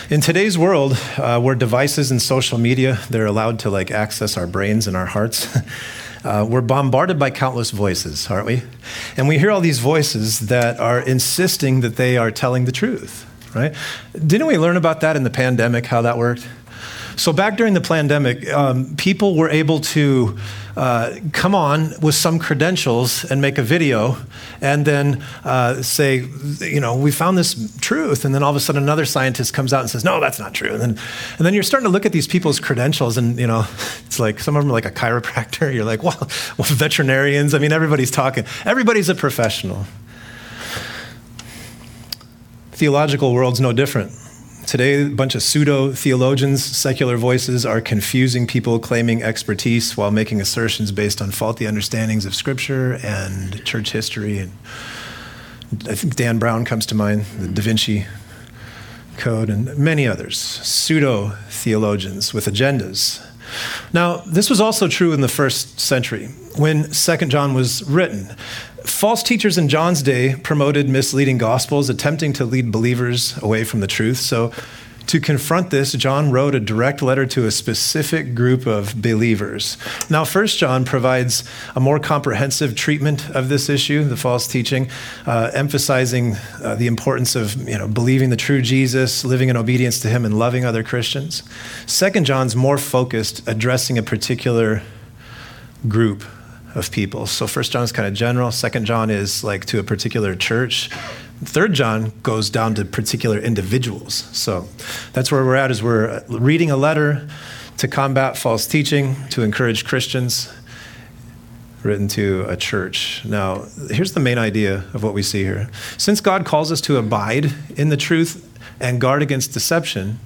In today's world, where devices and social media, they're allowed to access our brains and our hearts, we're bombarded by countless voices, aren't we? And we hear all these voices that are insisting that they are telling the truth, right? Didn't we learn about that in the pandemic, how that worked? So back during the pandemic, people were able to come on with some credentials and make a video and then say, we found this truth. And then all of a sudden another scientist comes out and says, no, that's not true. And then you're starting to look at these people's credentials and, it's like some of them are like a chiropractor. You're like, well, veterinarians. I mean, everybody's talking. Everybody's a professional. Theological world's no different. Today, a bunch of pseudo-theologians, secular voices are confusing people claiming expertise while making assertions based on faulty understandings of Scripture and church history. And I think Dan Brown comes to mind, the Da Vinci Code, and many others, pseudo-theologians with agendas. Now, this was also true in the first century when 2 John was written. False teachers in John's day promoted misleading gospels, attempting to lead believers away from the truth. So to confront this, John wrote a direct letter to a specific group of believers. Now, 1 John provides a more comprehensive treatment of this issue, the false teaching, emphasizing the importance of believing the true Jesus, living in obedience to him, and loving other Christians. 2 John's more focused, addressing a particular group of people. So 1 John is kind of general. 2 John is to a particular church. 3 John goes down to particular individuals. So that's where we're at, is we're reading a letter to combat false teaching, to encourage Christians, written to a church. Now, here's the main idea of what we see here. Since God calls us to abide in the truth and guard against deception,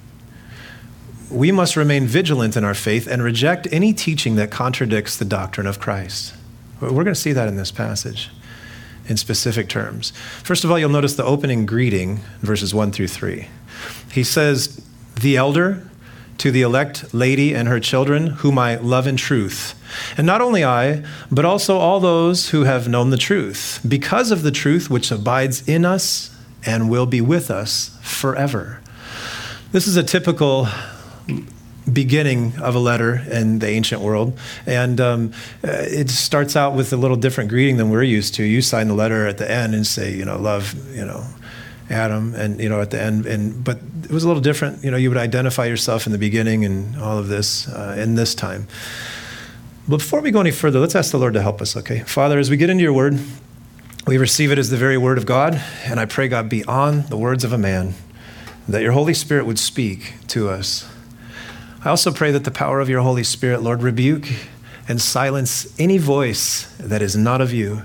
we must remain vigilant in our faith and reject any teaching that contradicts the doctrine of Christ. We're going to see that in this passage in specific terms. First of all, you'll notice the opening greeting, verses 1 through 3. He says, "The elder to the elect lady and her children, whom I love in truth. And not only I, but also all those who have known the truth, because of the truth which abides in us and will be with us forever." This is a typical beginning of a letter in the ancient world. And it starts out with a little different greeting than we're used to. You sign the letter at the end and say, love, Adam, and, at the end. But it was a little different. You would identify yourself in the beginning and all of this in this time. But before we go any further, let's ask the Lord to help us, okay? Father, as we get into your word, we receive it as the very word of God. And I pray, God, beyond the words of a man, that your Holy Spirit would speak to us. I also pray that the power of your Holy Spirit, Lord, rebuke and silence any voice that is not of you.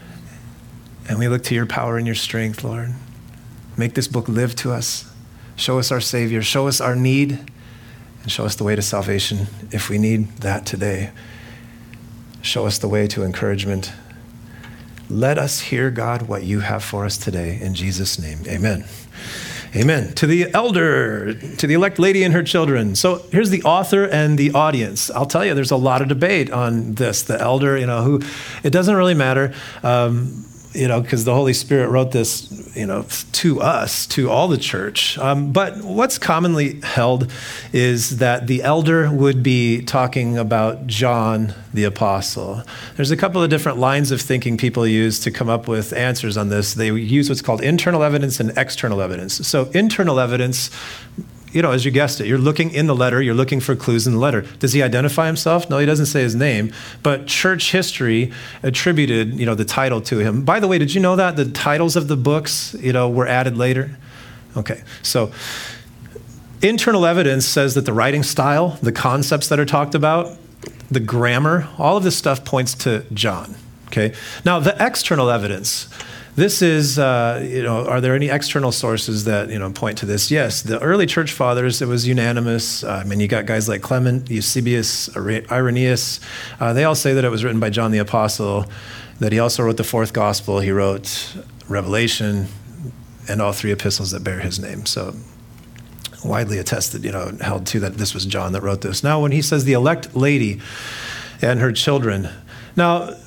And we look to your power and your strength, Lord. Make this book live to us. Show us our Savior. Show us our need. And show us the way to salvation if we need that today. Show us the way to encouragement. Let us hear, God, what you have for us today. In Jesus' name, amen. Amen. To the elder, to the elect lady and her children. So here's the author and the audience. I'll tell you, there's a lot of debate on this. The elder, who, it doesn't really matter, because the Holy Spirit wrote this, to us, to all the church. But what's commonly held is that the elder would be talking about John the Apostle. There's a couple of different lines of thinking people use to come up with answers on this. They use what's called internal evidence and external evidence. So internal evidence, as you guessed it, you're looking in the letter, you're looking for clues in the letter. Does he identify himself? No, he doesn't say his name, but church history attributed, the title to him. By the way, did you know that the titles of the books, were added later? Okay, so internal evidence says that the writing style, the concepts that are talked about, the grammar, all of this stuff points to John, okay? Now, the external evidence, this is, are there any external sources that, point to this? Yes, the early church fathers, it was unanimous. You got guys like Clement, Eusebius, Irenaeus. They all say that it was written by John the Apostle, that he also wrote the fourth gospel. He wrote Revelation and all three epistles that bear his name. So widely attested, held to that this was John that wrote this. Now, when he says the elect lady and her children, now,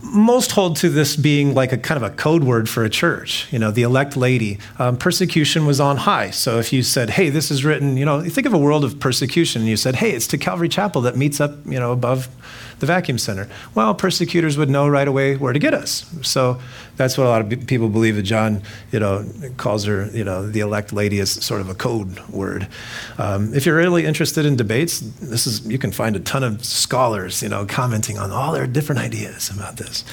most hold to this being like a kind of a code word for a church, the elect lady. Persecution was on high. So if you said, hey, this is written, you think of a world of persecution, and you said, hey, it's to Calvary Chapel that meets up, above the vacuum center. Well, persecutors would know right away where to get us. So that's what a lot of people believe that John, calls her, the elect lady as sort of a code word. If you're really interested in debates, you can find a ton of scholars, commenting on all their different ideas about this.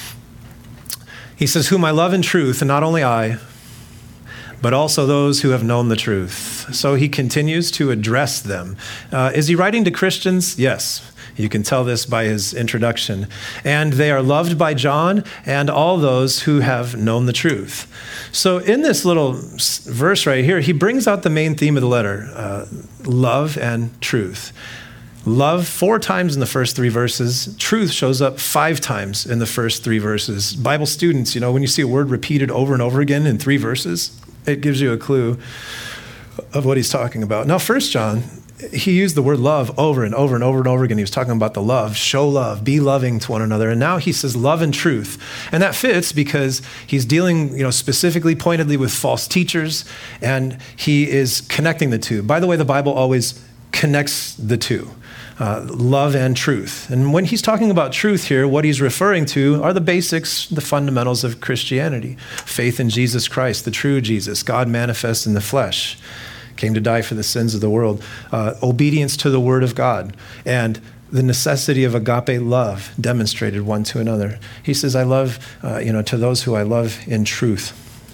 He says, whom I love in truth, and not only I, but also those who have known the truth. So he continues to address them. Is he writing to Christians? Yes. You can tell this by his introduction. And they are loved by John and all those who have known the truth. So in this little verse right here, he brings out the main theme of the letter, love and truth. Love 4 times in the first 3 verses. Truth shows up 5 times in the first 3 verses. Bible students, when you see a word repeated over and over again in 3 verses, it gives you a clue of what he's talking about. Now, 1 John, he used the word love over and over and over and over again. He was talking about the love, show love, be loving to one another. And now he says love and truth. And that fits because he's dealing, specifically, pointedly with false teachers, and he is connecting the two. By the way, the Bible always connects the two, love and truth. And when he's talking about truth here, what he's referring to are the basics, the fundamentals of Christianity. Faith in Jesus Christ, the true Jesus, God manifest in the flesh, came to die for the sins of the world, obedience to the word of God, and the necessity of agape love demonstrated one to another. He says, I love, to those who I love in truth.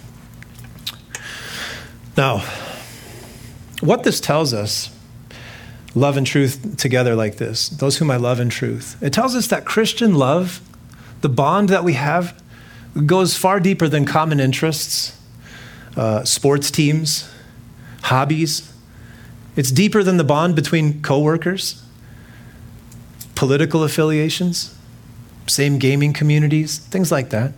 Now, what this tells us, love and truth together like this, those whom I love in truth, it tells us that Christian love, the bond that we have, goes far deeper than common interests, sports teams, hobbies. It's deeper than the bond between coworkers, political affiliations, same gaming communities, things like that.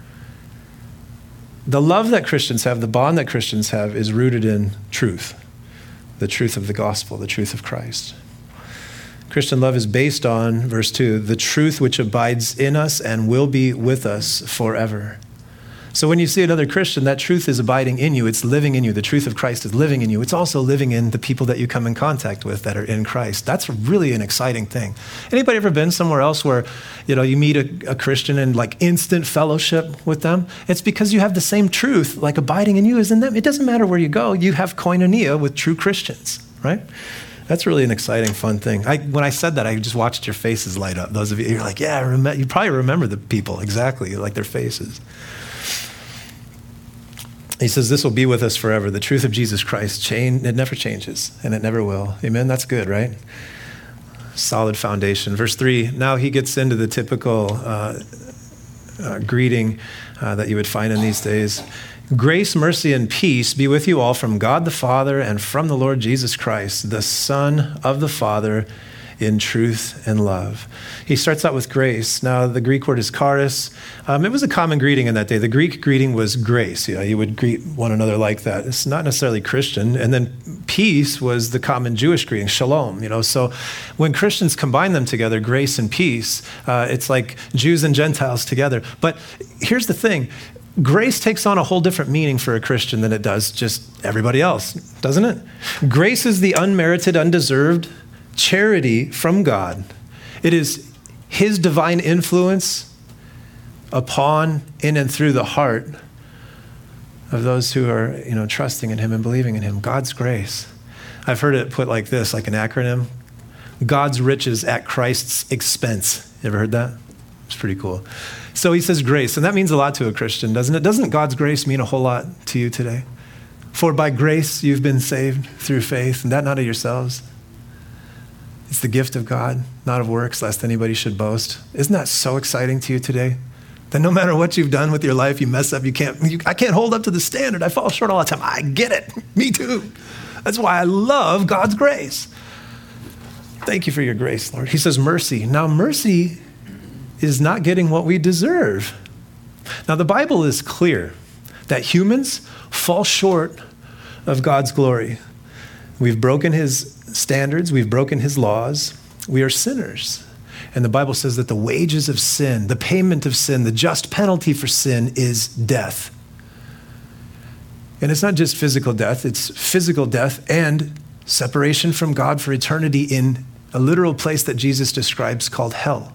The love that Christians have, the bond that Christians have, is rooted in truth, the truth of the gospel, the truth of Christ. Christian love is based on, verse 2, the truth which abides in us and will be with us forever. So when you see another Christian, that truth is abiding in you. It's living in you. The truth of Christ is living in you. It's also living in the people that you come in contact with that are in Christ. That's really an exciting thing. Anybody ever been somewhere else where, you meet a Christian and like instant fellowship with them? It's because you have the same truth like abiding in you as in them. It doesn't matter where you go. You have koinonia with true Christians, right? That's really an exciting, fun thing. When I said that, I just watched your faces light up. Those of you, you're like, yeah, you probably remember the people exactly, like their faces. He says, this will be with us forever. The truth of Jesus Christ, it never changes, and it never will. Amen? That's good, right? Solid foundation. Verse 3, now he gets into the typical greeting that you would find in these days. Grace, mercy, and peace be with you all from God the Father and from the Lord Jesus Christ, the Son of the Father, in truth and love. He starts out with grace. Now, the Greek word is charis. It was a common greeting in that day. The Greek greeting was grace. You would greet one another like that. It's not necessarily Christian. And then peace was the common Jewish greeting, shalom. So when Christians combine them together, grace and peace, it's like Jews and Gentiles together. But here's the thing. Grace takes on a whole different meaning for a Christian than it does just everybody else, doesn't it? Grace is the unmerited, undeserved charity from God. It is his divine influence upon, in, and through the heart of those who are, trusting in him and believing in him. God's grace. I've heard it put like this, like an acronym. God's riches at Christ's expense. You ever heard that? It's pretty cool. So he says grace, and that means a lot to a Christian, doesn't it? Doesn't God's grace mean a whole lot to you today? For by grace you've been saved through faith, and that not of yourselves. It's the gift of God, not of works, lest anybody should boast. Isn't that so exciting to you today? That no matter what you've done with your life, you mess up, I can't hold up to the standard. I fall short all the time. I get it. Me too. That's why I love God's grace. Thank you for your grace, Lord. He says mercy. Now, mercy is not getting what we deserve. Now, the Bible is clear that humans fall short of God's glory. We've broken his standards. We've broken his laws. We are sinners. And the Bible says that the wages of sin, the payment of sin, the just penalty for sin is death. And it's not just physical death, it's physical death and separation from God for eternity in a literal place that Jesus describes called hell.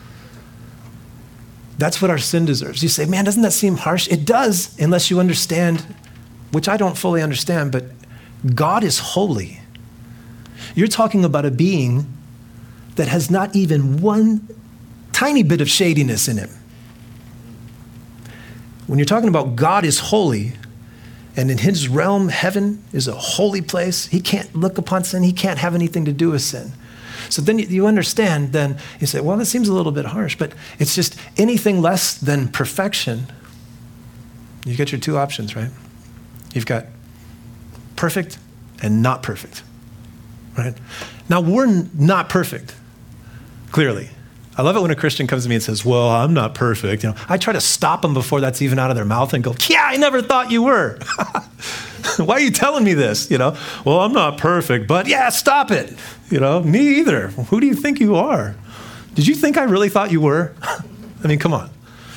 That's what our sin deserves. You say, man, doesn't that seem harsh? It does, unless you understand, which I don't fully understand, but God is holy. You're talking about a being that has not even one tiny bit of shadiness in him. When you're talking about God is holy, and in his realm, heaven is a holy place. He can't look upon sin. He can't have anything to do with sin. So then you understand, then you say, well, that seems a little bit harsh, but it's just anything less than perfection. You get your two options, right? You've got perfect and not perfect, right? Now, we're not perfect, clearly. I love it when a Christian comes to me and says, well, I'm not perfect. I try to stop them before that's even out of their mouth and go, yeah, I never thought you were. Why are you telling me this? Well, I'm not perfect, but yeah, stop it. Me either. Who do you think you are? Did you think I really thought you were? I mean, come on.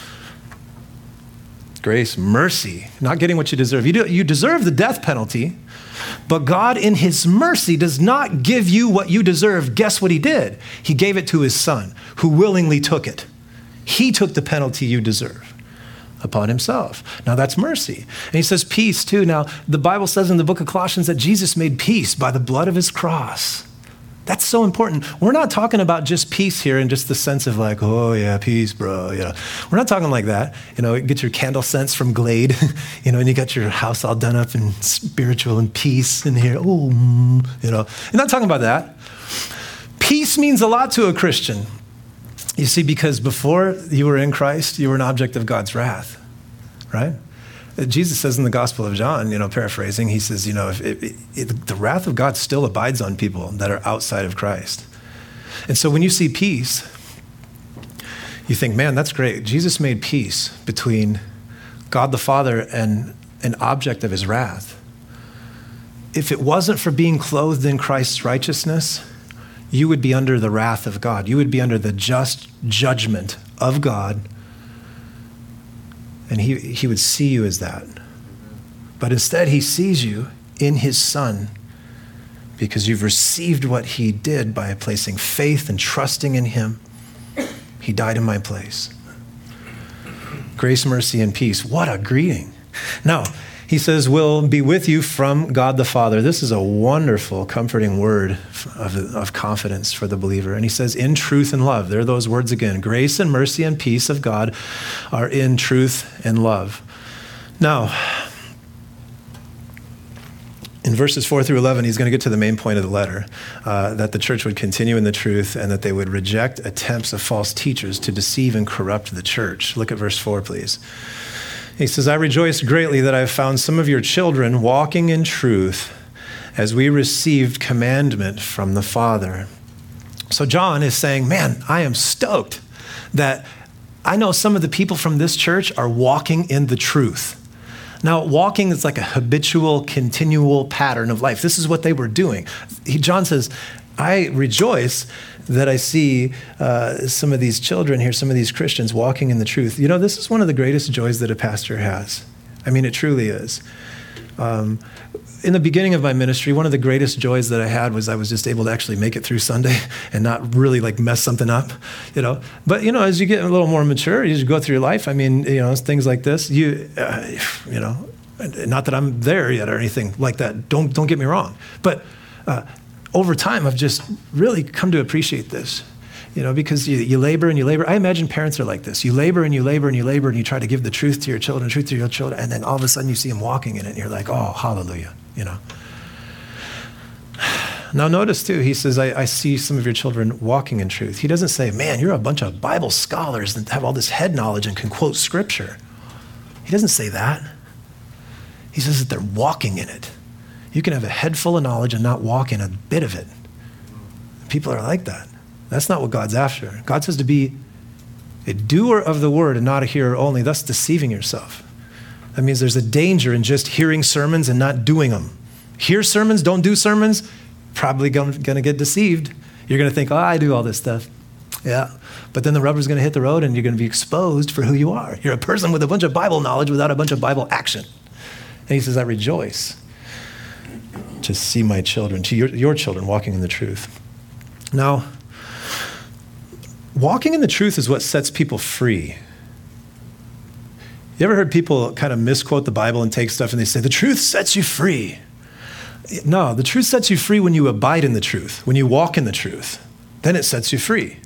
Grace, mercy, not getting what you deserve. You deserve the death penalty, but God in his mercy does not give you what you deserve. Guess what he did? He gave it to his son, who willingly took it. He took the penalty you deserve upon himself. Now that's mercy. And he says peace too. Now the Bible says in the book of Colossians that Jesus made peace by the blood of his cross. That's so important. We're not talking about just peace here in just the sense of like, oh yeah, peace, bro. We're not talking like that. Get your candle scents from Glade, and you got your house all done up in spiritual and peace in here. Oh, You're not talking about that. Peace means a lot to a Christian. You see, because before you were in Christ, you were an object of God's wrath, right? Jesus says in the Gospel of John, paraphrasing, he says, the wrath of God still abides on people that are outside of Christ. And so when you see peace, you think, man, that's great. Jesus made peace between God the Father and an object of his wrath. If it wasn't for being clothed in Christ's righteousness, you would be under the wrath of God. You would be under the just judgment of God. And he would see you as that. But instead, he sees you in his son because you've received what he did by placing faith and trusting in him. He died in my place. Grace, mercy, and peace. What a greeting. Now, he says, will be with you from God the Father. This is a wonderful, comforting word of confidence for the believer. And he says, in truth and love. There are those words again. Grace and mercy and peace of God are in truth and love. Now, in verses 4 through 11, he's going to get to the main point of the letter, that the church would continue in the truth and that they would reject attempts of false teachers to deceive and corrupt the church. Look at verse 4, please. He says, I rejoice greatly that I have found some of your children walking in truth as we received commandment from the Father. So John is saying, man, I am stoked that I know some of the people from this church are walking in the truth. Now, walking is like a habitual, continual pattern of life. This is what they were doing. John says, I rejoice that I see some of these children here, some of these Christians walking in the truth. This is one of the greatest joys that a pastor has. I mean, it truly is. In the beginning of my ministry, one of the greatest joys that I had was I was just able to actually make it through Sunday and not really mess something up, But, as you get a little more mature, as you go through your life, I mean, things like this, not that I'm there yet or anything like that. Don't get me wrong. But over time, I've just really come to appreciate this, because you labor and you labor. I imagine parents are like this. You labor and you labor and you labor and you try to give the truth to your children, and then all of a sudden you see them walking in it and you're like, oh, hallelujah, Now notice too, he says, I see some of your children walking in truth. He doesn't say, man, you're a bunch of Bible scholars that have all this head knowledge and can quote scripture. He doesn't say that. He says that they're walking in it. You can have a head full of knowledge and not walk in a bit of it. People are like that. That's not what God's after. God says to be a doer of the word and not a hearer only, thus deceiving yourself. That means there's a danger in just hearing sermons and not doing them. Hear sermons, don't do sermons, probably going to get deceived. You're going to think, oh, I do all this stuff. Yeah, but then the rubber's going to hit the road and you're going to be exposed for who you are. You're a person with a bunch of Bible knowledge without a bunch of Bible action. And he says, I rejoice to see my children, to your children walking in the truth. Now, walking in the truth is what sets people free. You ever heard people kind of misquote the Bible and take stuff and they say, the truth sets you free? No, the truth sets you free when you abide in the truth, when you walk in the truth. Then it sets you free.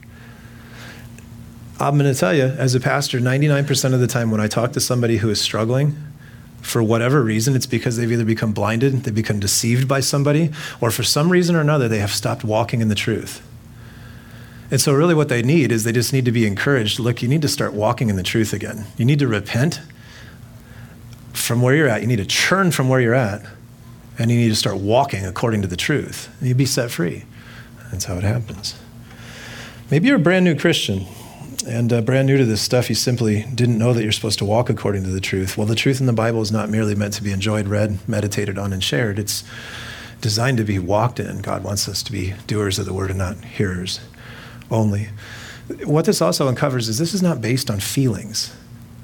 I'm going to tell you, as a pastor, 99% of the time when I talk to somebody who is struggling, for whatever reason, it's because they've either become blinded, they've become deceived by somebody, or for some reason or another, they have stopped walking in the truth. And so really what they need is they just need to be encouraged. Look, you need to start walking in the truth again. You need to repent from where you're at. You need to churn from where you're at, and you need to start walking according to the truth. And you'll be set free. That's how it happens. Maybe you're a brand new Christian, and brand new to this stuff, you simply didn't know that you're supposed to walk according to the truth. Well, the truth in the Bible is not merely meant to be enjoyed, read, meditated on, and shared. It's designed to be walked in. God wants us to be doers of the word and not hearers only. What this also uncovers is this is not based on feelings.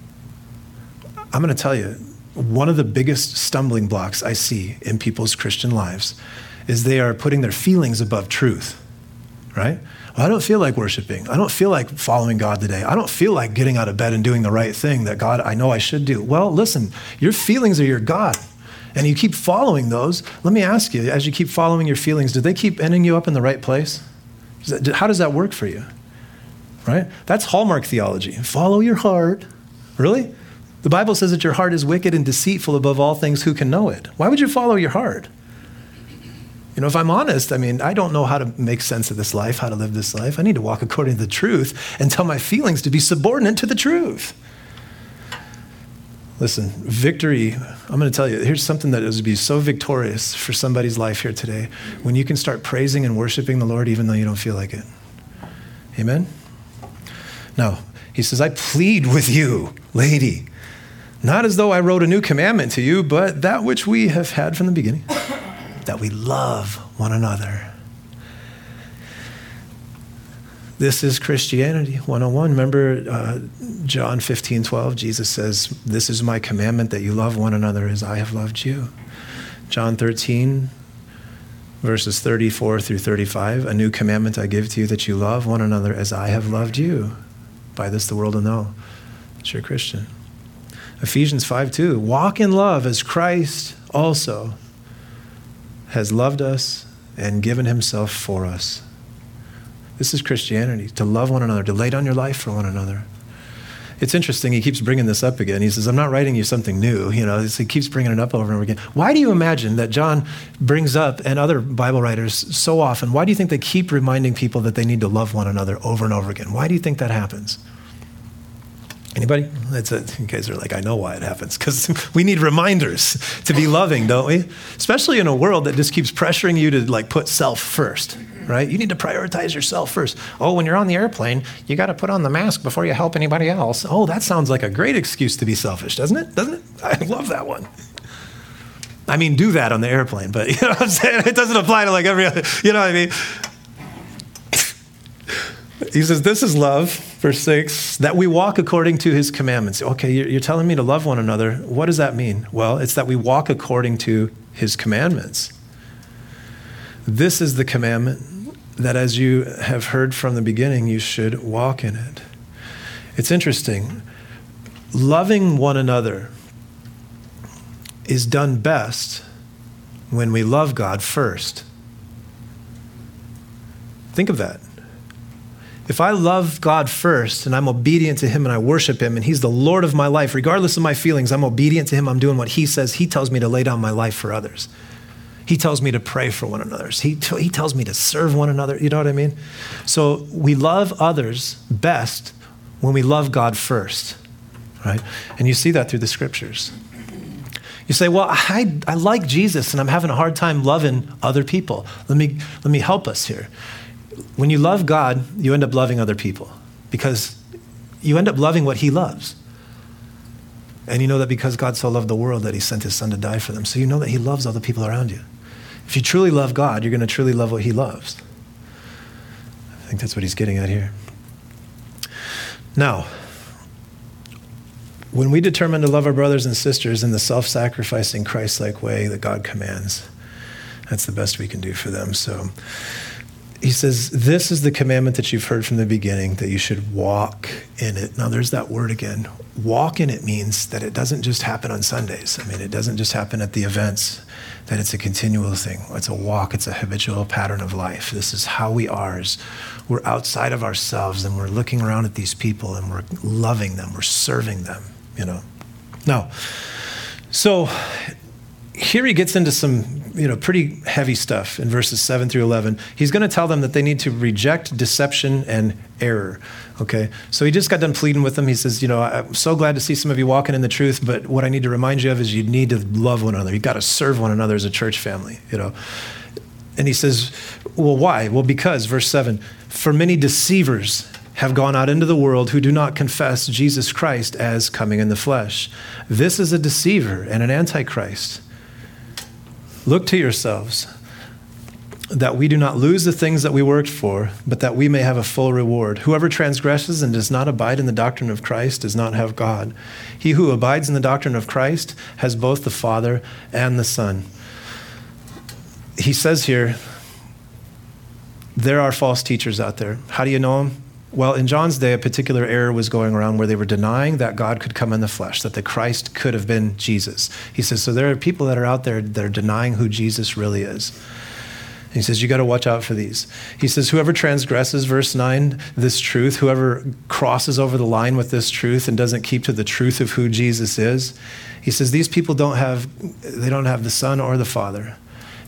I'm going to tell you, one of the biggest stumbling blocks I see in people's Christian lives is they are putting their feelings above truth, right? Well, I don't feel like worshiping. I don't feel like following God today. I don't feel like getting out of bed and doing the right thing that God, I know I should do. Well, listen, your feelings are your God, and you keep following those. Let me ask you, as you keep following your feelings, do they keep ending you up in the right place? How does that work for you, right? That's Hallmark theology. Follow your heart. Really? The Bible says that your heart is wicked and deceitful above all things. Who can know it? Why would you follow your heart? You know, if I'm honest, I don't know how to make sense of this life, how to live this life. I need to walk according to the truth and tell my feelings to be subordinate to the truth. Listen, victory, I'm going to tell you, here's something that is to be so victorious for somebody's life here today, when you can start praising and worshiping the Lord even though you don't feel like it. Amen? Now, he says, I plead with you, lady, not as though I wrote a new commandment to you, but that which we have had from the beginning, that we love one another. This is Christianity 101. Remember John 15:12, Jesus says, this is my commandment, that you love one another as I have loved you. John 13, verses 34 through 35, a new commandment I give to you, that you love one another as I have loved you. By this the world will know that you're a Christian. Ephesians 5:2, walk in love as Christ also has loved us and given himself for us. This is Christianity, to love one another, to lay down your life for one another. It's interesting, he keeps bringing this up again. He says, I'm not writing you something new. You know, he keeps bringing it up over and over again. Why do you imagine that John brings up, and other Bible writers so often, why do you think they keep reminding people that they need to love one another over and over again? Why do you think that happens? Anybody? That's it. You guys are like, I know why it happens. Because we need reminders to be loving, don't we? Especially in a world that just keeps pressuring you to like put self first, right? You need to prioritize yourself first. Oh, when you're on the airplane, you got to put on the mask before you help anybody else. Oh, that sounds like a great excuse to be selfish, doesn't it? Doesn't it? I love that one. I mean, do that on the airplane, but you know what I'm saying? It doesn't apply to like every other, you know what I mean? He says, this is love, verse 6, that we walk according to his commandments. Okay, you're telling me to love one another. What does that mean? Well, it's that we walk according to his commandments. This is the commandment, that as you have heard from the beginning, you should walk in it. It's interesting. Loving one another is done best when we love God first. Think of that. If I love God first and I'm obedient to him and I worship him and he's the Lord of my life, regardless of my feelings, I'm obedient to him, I'm doing what he says. He tells me to lay down my life for others. He tells me to pray for one another. He tells me to serve one another. You know what I mean? So we love others best when we love God first, right? And you see that through the scriptures. You say, well, I like Jesus and I'm having a hard time loving other people. Let me help us here. When you love God, you end up loving other people because you end up loving what he loves. And you know that because God so loved the world that he sent his son to die for them. So you know that he loves all the people around you. If you truly love God, you're going to truly love what he loves. I think that's what he's getting at here. Now, when we determine to love our brothers and sisters in the self-sacrificing, Christ-like way that God commands, that's the best we can do for them. So he says, this is the commandment that you've heard from the beginning, that you should walk in it. Now there's that word again. Walk in it means that it doesn't just happen on Sundays. I mean, it doesn't just happen at the events, that it's a continual thing. It's a walk, it's a habitual pattern of life. This is how we are. We're outside of ourselves and we're looking around at these people and we're loving them, we're serving them, you know. Now, so here he gets into some, pretty heavy stuff in verses 7 through 11. He's going to tell them that they need to reject deception and error, okay? So he just got done pleading with them. He says, I'm so glad to see some of you walking in the truth, but what I need to remind you of is you need to love one another. You've got to serve one another as a church family, And he says, well, why? Well, because, verse 7, for many deceivers have gone out into the world who do not confess Jesus Christ as coming in the flesh. This is a deceiver and an antichrist. Look to yourselves, that we do not lose the things that we worked for, but that we may have a full reward. Whoever transgresses and does not abide in the doctrine of Christ does not have God. He who abides in the doctrine of Christ has both the Father and the Son. He says here, there are false teachers out there. How do you know them? Well, in John's day, a particular error was going around where they were denying that God could come in the flesh, that the Christ could have been Jesus. He says, so there are people that are out there that are denying who Jesus really is. And he says, you got to watch out for these. He says, whoever transgresses, verse 9, this truth, whoever crosses over the line with this truth and doesn't keep to the truth of who Jesus is, he says, these people don't have the Son or the Father.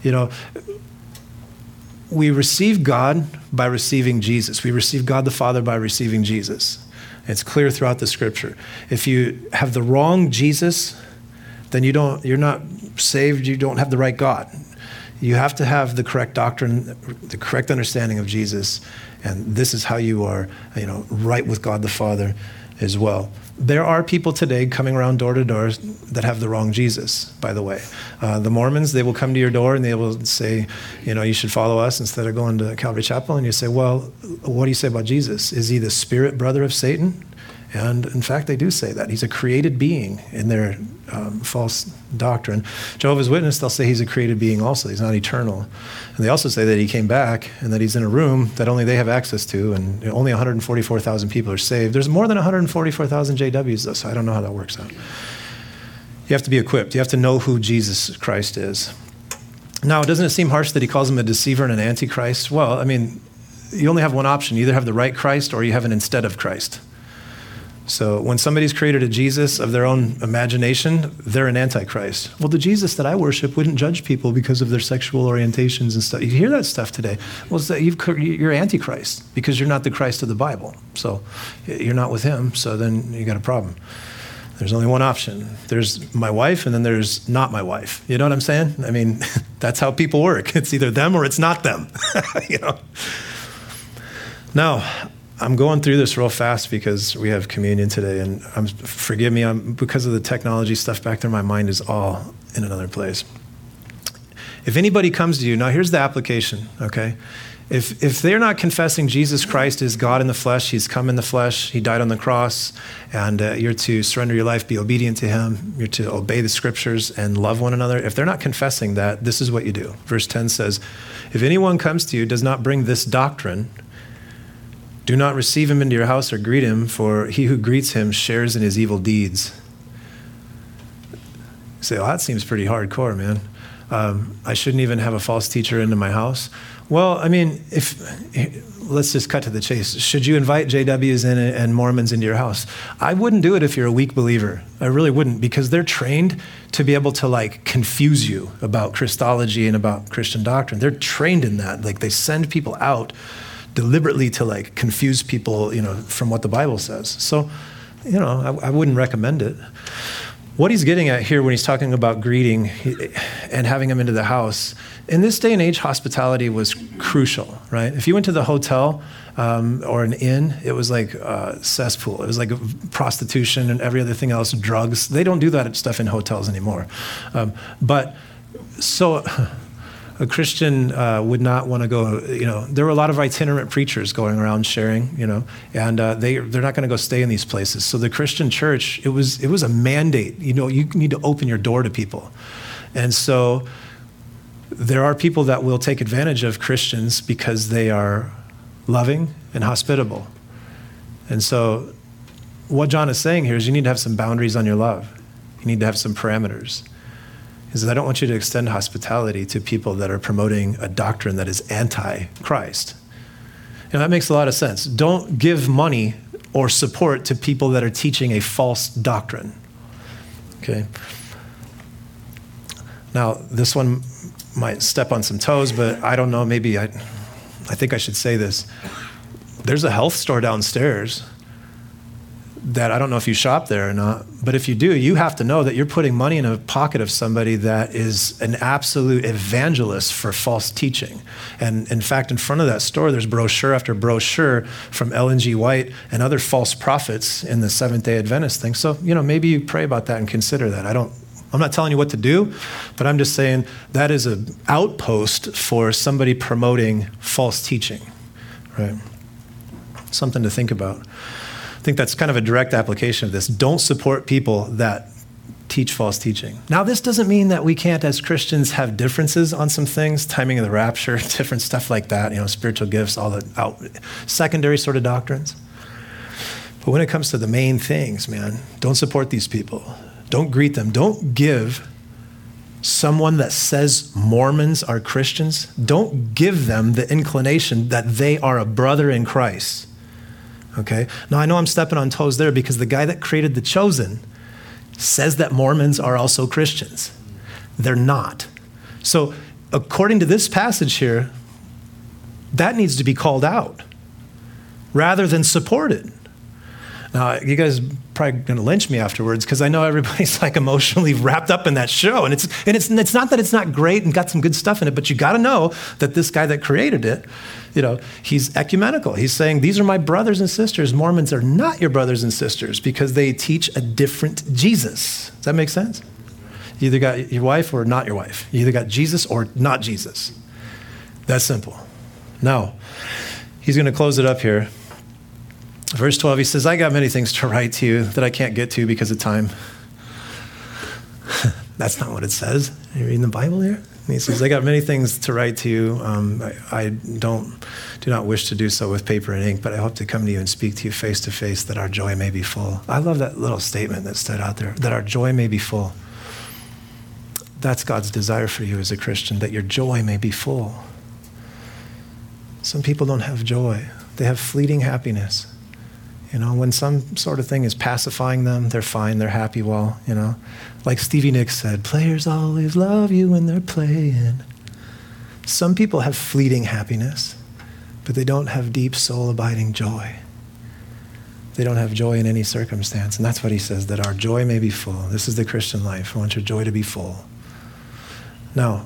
We receive God by receiving Jesus. We receive God the Father by receiving Jesus. It's clear throughout the scripture. If you have the wrong Jesus, then you're not saved, you don't have the right God. You have to have the correct doctrine, the correct understanding of Jesus, and this is how you are, right with God the Father as well. There are people today coming around door to door that have the wrong Jesus, by the way. The Mormons, they will come to your door and they will say, you should follow us instead of going to Calvary Chapel. And you say, well, what do you say about Jesus? Is he the spirit brother of Satan? And in fact, they do say that. He's a created being in their false doctrine. Jehovah's Witness, they'll say he's a created being also. He's not eternal. And they also say that he came back and that he's in a room that only they have access to, and only 144,000 people are saved. There's more than 144,000 JWs, though, so I don't know how that works out. You have to be equipped. You have to know who Jesus Christ is. Now, doesn't it seem harsh that he calls him a deceiver and an antichrist? Well, you only have one option. You either have the right Christ or you have an instead of Christ. So when somebody's created a Jesus of their own imagination, they're an antichrist. Well, the Jesus that I worship wouldn't judge people because of their sexual orientations and stuff. You hear that stuff today. Well, you're antichrist because you're not the Christ of the Bible. So you're not with him, so then you got a problem. There's only one option. There's my wife and then there's not my wife. You know what I'm saying? That's how people work. It's either them or it's not them. Now, I'm going through this real fast because we have communion today, and forgive me, because of the technology stuff back there, my mind is all in another place. If anybody comes to you, now here's the application, okay? If they're not confessing Jesus Christ is God in the flesh, he's come in the flesh, he died on the cross, and you're to surrender your life, be obedient to him, you're to obey the scriptures and love one another. If they're not confessing that, this is what you do. Verse 10 says, if anyone comes to you, does not bring this doctrine, do not receive him into your house or greet him, for he who greets him shares in his evil deeds. You say, well, that seems pretty hardcore, man. I shouldn't even have a false teacher into my house. Well, let's just cut to the chase. Should you invite JWs and Mormons into your house? I wouldn't do it if you're a weak believer. I really wouldn't, because they're trained to be able to confuse you about Christology and about Christian doctrine. They're trained in that. They send people out deliberately to confuse people, from what the Bible says. So, I wouldn't recommend it. What he's getting at here when he's talking about greeting and having them into the house, in this day and age, hospitality was crucial, right? If you went to the hotel or an inn, it was like a cesspool. It was like prostitution and every other thing else, drugs. They don't do that stuff in hotels anymore. A Christian would not want to go, there were a lot of itinerant preachers going around sharing, and they're not going to go stay in these places. So the Christian church, it was a mandate. You need to open your door to people. And so there are people that will take advantage of Christians because they are loving and hospitable. And so what John is saying here is you need to have some boundaries on your love. You need to have some parameters. He says, I don't want you to extend hospitality to people that are promoting a doctrine that is anti-Christ. That makes a lot of sense. Don't give money or support to people that are teaching a false doctrine. Okay. Now, this one might step on some toes, but I don't know, maybe I think I should say this. There's a health store downstairs that I don't know if you shop there or not, but if you do, you have to know that you're putting money in a pocket of somebody that is an absolute evangelist for false teaching. And in fact, in front of that store, there's brochure after brochure from Ellen G. White and other false prophets in the Seventh-day Adventist thing. So, maybe you pray about that and consider that. I'm not telling you what to do, but I'm just saying that is an outpost for somebody promoting false teaching, right? Something to think about. I think that's kind of a direct application of this. Don't support people that teach false teaching. Now, this doesn't mean that we can't, as Christians, have differences on some things, timing of the rapture, different stuff like that, spiritual gifts, all the secondary sort of doctrines. But when it comes to the main things, man, don't support these people. Don't greet them. Don't give someone that says Mormons are Christians, don't give them the inclination that they are a brother in Christ. Okay? Now, I know I'm stepping on toes there because the guy that created The Chosen says that Mormons are also Christians. They're not. So, according to this passage here, that needs to be called out rather than supported. Now, you guys are probably going to lynch me afterwards because I know everybody's like emotionally wrapped up in that show. And it's not that it's not great and got some good stuff in it, but you got to know that this guy that created it, he's ecumenical. He's saying, these are my brothers and sisters. Mormons are not your brothers and sisters because they teach a different Jesus. Does that make sense? You either got your wife or not your wife. You either got Jesus or not Jesus. That's simple. Now, he's going to close it up here. Verse 12, he says, I got many things to write to you that I can't get to because of time. That's not what it says. Are you reading the Bible here? And he says, I got many things to write to you. I do not wish to do so with paper and ink, but I hope to come to you and speak to you face to face that our joy may be full. I love that little statement that stood out there, that our joy may be full. That's God's desire for you as a Christian, that your joy may be full. Some people don't have joy. They have fleeting happiness. When some sort of thing is pacifying them, they're fine, they're happy well, Like Stevie Nicks said, players always love you when they're playing. Some people have fleeting happiness, but they don't have deep soul-abiding joy. They don't have joy in any circumstance. And that's what he says, that our joy may be full. This is the Christian life. I want your joy to be full. Now,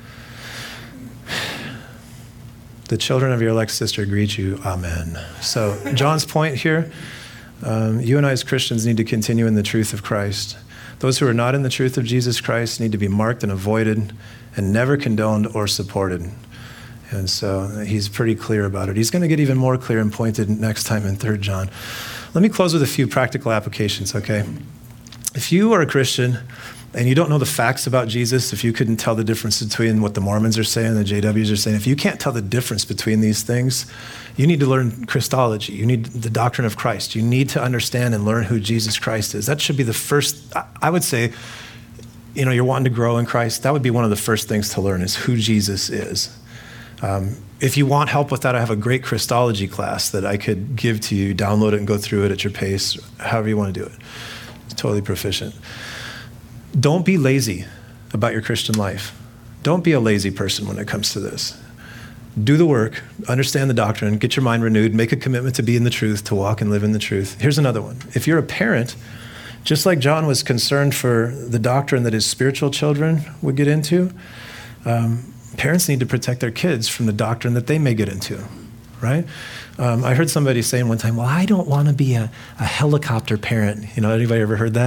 the children of your elect sister greet you. Amen. So John's point here, you and I as Christians need to continue in the truth of Christ. Those who are not in the truth of Jesus Christ need to be marked and avoided and never condoned or supported. And so he's pretty clear about it. He's going to get even more clear and pointed next time in 3 John. Let me close with a few practical applications, okay? If you are a Christian and you don't know the facts about Jesus, if you couldn't tell the difference between what the Mormons are saying, the JWs are saying, if you can't tell the difference between these things, you need to learn Christology. You need the doctrine of Christ. You need to understand and learn who Jesus Christ is. That should be the first, I would say, you're wanting to grow in Christ, that would be one of the first things to learn is who Jesus is. If you want help with that, I have a great Christology class that I could give to you, download it and go through it at your pace, however you want to do it. It's totally proficient. Don't be lazy about your Christian life. Don't be a lazy person when it comes to this. Do the work, understand the doctrine, get your mind renewed, make a commitment to be in the truth, to walk and live in the truth. Here's another one. If you're a parent, just like John was concerned for the doctrine that his spiritual children would get into, parents need to protect their kids from the doctrine that they may get into, right? I heard somebody saying one time, well, I don't want to be a helicopter parent. Anybody ever heard that?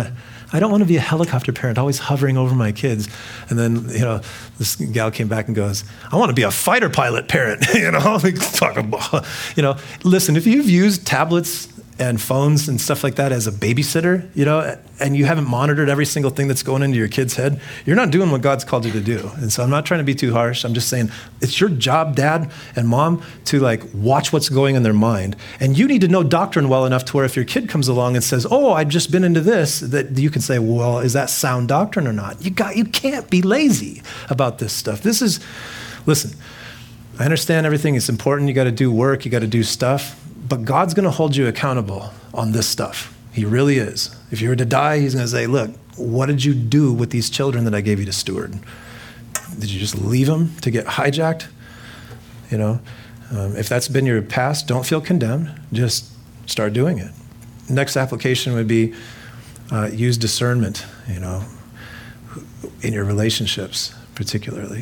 I don't want to be a helicopter parent, always hovering over my kids. And then, this gal came back and goes, I want to be a fighter pilot parent. We talk about, listen, if you've used tablets and phones and stuff like that as a babysitter, and you haven't monitored every single thing that's going into your kid's head, you're not doing what God's called you to do. And so I'm not trying to be too harsh. I'm just saying it's your job, dad and mom, to watch what's going in their mind. And you need to know doctrine well enough to where if your kid comes along and says, oh, I've just been into this, that you can say, well, is that sound doctrine or not? You can't be lazy about this stuff. Listen, I understand everything. It's important. You got to do work. You got to do stuff. But God's going to hold you accountable on this stuff. He really is. If you were to die, he's going to say, look, what did you do with these children that I gave you to steward? Did you just leave them to get hijacked? If that's been your past, don't feel condemned. Just start doing it. Next application would be use discernment, in your relationships particularly.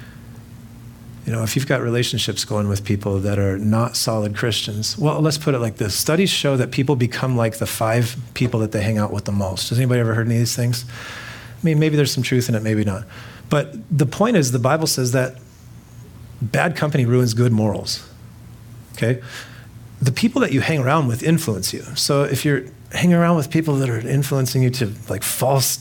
If you've got relationships going with people that are not solid Christians, well, let's put it like this. Studies show that people become like the 5 people that they hang out with the most. Has anybody ever heard any of these things? I mean, maybe there's some truth in it, maybe not. But the point is, the Bible says that bad company ruins good morals, okay? The people that you hang around with influence you. So if you're hanging around with people that are influencing you to false,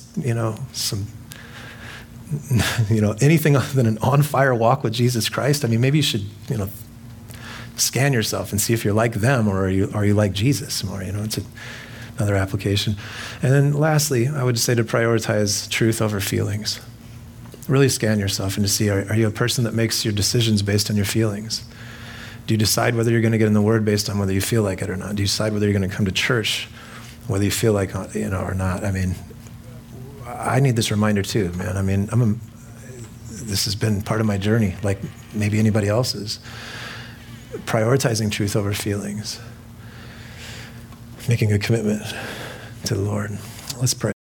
anything other than an on-fire walk with Jesus Christ, maybe you should, scan yourself and see if you're like them or are you like Jesus more, it's another application. And then lastly, I would say to prioritize truth over feelings. Really scan yourself and to see, are you a person that makes your decisions based on your feelings? Do you decide whether you're going to get in the Word based on whether you feel like it or not? Do you decide whether you're going to come to church, whether you feel like, or not? I need this reminder too, man. This has been part of my journey, like maybe anybody else's. Prioritizing truth over feelings. Making a commitment to the Lord. Let's pray.